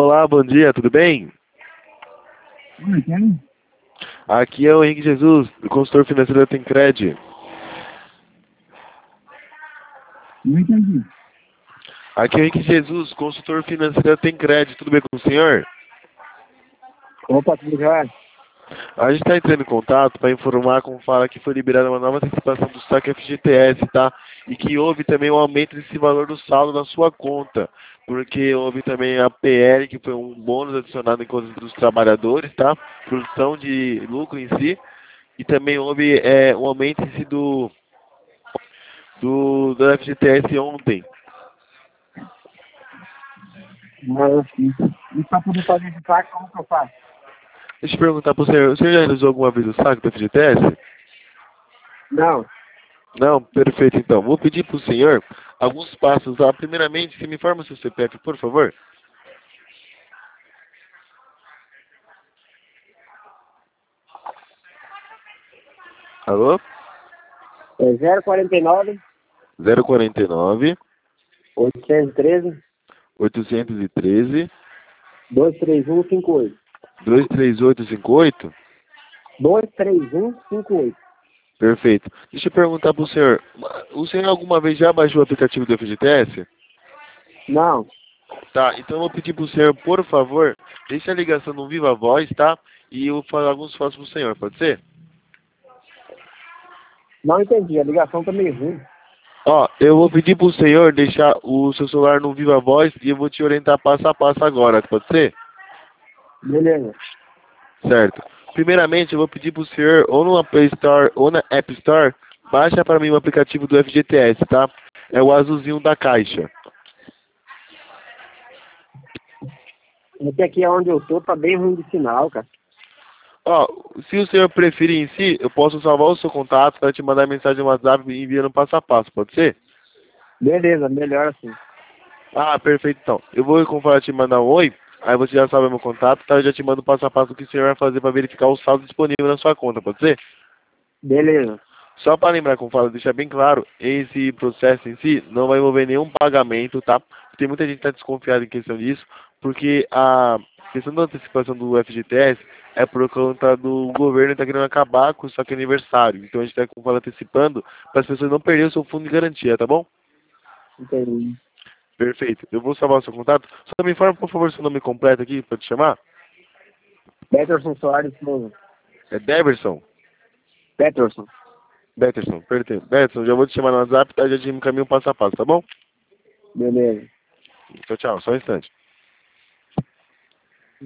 Olá, bom dia, tudo bem? Oi, quem? Aqui é o Henrique Jesus, do consultor financeiro da Tencred. Não entendi. Aqui é o Henrique Jesus, consultor financeiro da Tencred. Tudo bem com o senhor? Opa, tudo já? A gente está entrando em contato para informar como fala que foi liberada uma nova antecipação do saque FGTS, tá? E que houve também um aumento desse valor do saldo na sua conta. Porque houve também a PL, que foi um bônus adicionado em contas dos trabalhadores, tá? Produção de lucro em si. E também houve um aumento em si do FGTS ontem. Mas, sim. E para poder fazer esse saque, como que eu faço? Deixa eu perguntar para o senhor já realizou alguma vez o saque do FGTS? Não. Não? Perfeito, então. Vou pedir para o senhor alguns passos lá. Primeiramente, você me informa o seu CPF, por favor? Alô? É 049 049 813 813 23158. 23858? 23158. Perfeito. Deixa eu perguntar para o senhor alguma vez já baixou o aplicativo do FGTS? Não. Tá, então eu vou pedir para o senhor, por favor, deixe a ligação no Viva Voz, tá? E eu vou falar alguns passos para o senhor, pode ser? Não entendi. A ligação tá meio ruim. Ó, eu vou pedir pro senhor deixar o seu celular no Viva Voz e eu vou te orientar passo a passo agora, pode ser? Beleza. Certo. Primeiramente, eu vou pedir pro senhor, ou no Play Store ou na App Store, baixa para mim o aplicativo do FGTS, tá? É o azulzinho da caixa. É que aqui é onde eu tô, tá bem ruim de sinal, cara. Ó, se o senhor preferir em si, eu posso salvar o seu contato para te mandar mensagem no WhatsApp e enviando passo a passo, pode ser? Beleza, melhor assim. Ah, perfeito então. Eu vou, como falar, te mandar um oi, aí você já sabe meu contato, tá? Eu já te mando passo a passo o que o senhor vai fazer para verificar o saldo disponível na sua conta, pode ser? Beleza. Só para lembrar, como falo, deixar bem claro, esse processo em si não vai envolver nenhum pagamento, tá? Tem muita gente que está desconfiada em questão disso, porque a questão da antecipação do FGTS é por conta do governo estar querendo acabar com o saque aniversário. Então a gente está, como falo, antecipando para as pessoas não perderem o seu fundo de garantia, tá bom? Entendi. Perfeito. Eu vou salvar o seu contato. Só me informa, por favor, seu nome completo aqui para te chamar. Peterson Soares Souza. É Deverson. Peterson. Betterson, perfeito. Betterson, já vou te chamar no WhatsApp, tá? Já te encaminho passo a passo, tá bom? Beleza. Tchau, tchau. Só um instante.